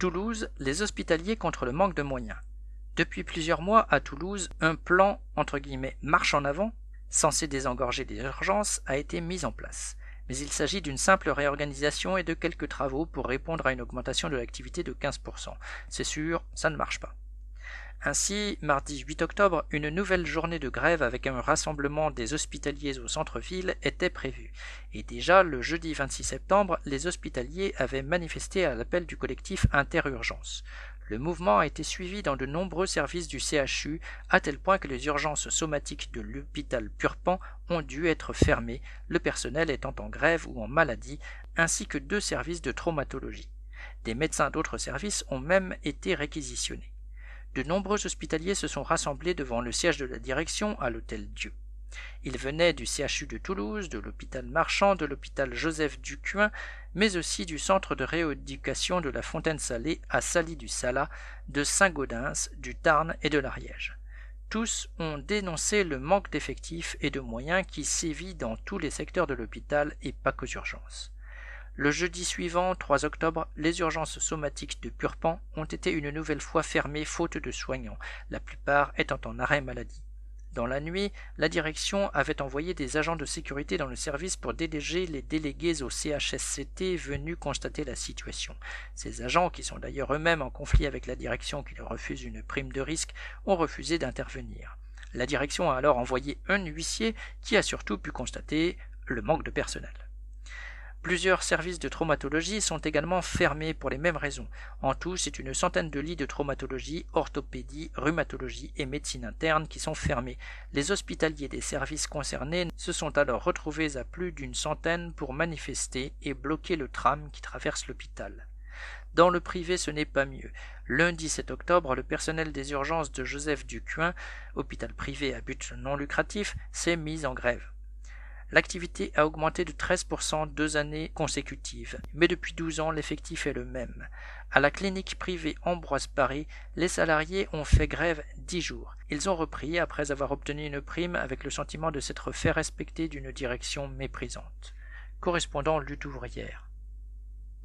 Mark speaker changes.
Speaker 1: Toulouse, les hospitaliers contre le manque de moyens. Depuis plusieurs mois, à Toulouse, un plan entre guillemets marche en avant, censé désengorger des urgences, a été mis en place. Mais il s'agit d'une simple réorganisation et de quelques travaux pour répondre à une augmentation de l'activité de 15%. C'est sûr, ça ne marche pas. Ainsi, mardi 8 octobre, une nouvelle journée de grève avec un rassemblement des hospitaliers au centre-ville était prévue. Et déjà, le jeudi 26 septembre, les hospitaliers avaient manifesté à l'appel du collectif Interurgence. Le mouvement a été suivi dans de nombreux services du CHU, à tel point que les urgences somatiques de l'hôpital Purpan ont dû être fermées, le personnel étant en grève ou en maladie, ainsi que 2 services de traumatologie. Des médecins d'autres services ont même été réquisitionnés. De nombreux hospitaliers se sont rassemblés devant le siège de la direction à l'Hôtel Dieu. Ils venaient du CHU de Toulouse, de l'hôpital Marchand, de l'hôpital Joseph Ducuin, mais aussi du centre de rééducation de la Fontaine-Salée à Saly-du-Salat, de Saint-Gaudens, du Tarn et de l'Ariège. Tous ont dénoncé le manque d'effectifs et de moyens qui sévit dans tous les secteurs de l'hôpital et pas qu'aux urgences. Le jeudi suivant, 3 octobre, les urgences somatiques de Purpan ont été une nouvelle fois fermées faute de soignants, la plupart étant en arrêt maladie. Dans la nuit, la direction avait envoyé des agents de sécurité dans le service pour déléger les délégués au CHSCT venus constater la situation. Ces agents, qui sont d'ailleurs eux-mêmes en conflit avec la direction qui leur refuse une prime de risque, ont refusé d'intervenir. La direction a alors envoyé un huissier qui a surtout pu constater le manque de personnel. Plusieurs services de traumatologie sont également fermés pour les mêmes raisons. En tout, c'est une centaine de lits de traumatologie, orthopédie, rhumatologie et médecine interne qui sont fermés. Les hospitaliers des services concernés se sont alors retrouvés à plus d'une centaine pour manifester et bloquer le tram qui traverse l'hôpital. Dans le privé, ce n'est pas mieux. Lundi 7 octobre, le personnel des urgences de Joseph Ducuin, hôpital privé à but non lucratif, s'est mis en grève. L'activité a augmenté de 13% 2 années consécutives, mais depuis 12 ans, l'effectif est le même. À la clinique privée Ambroise Paré, les salariés ont fait grève 10 jours. Ils ont repris après avoir obtenu une prime avec le sentiment de s'être fait respecter d'une direction méprisante. Correspondant lutte ouvrière.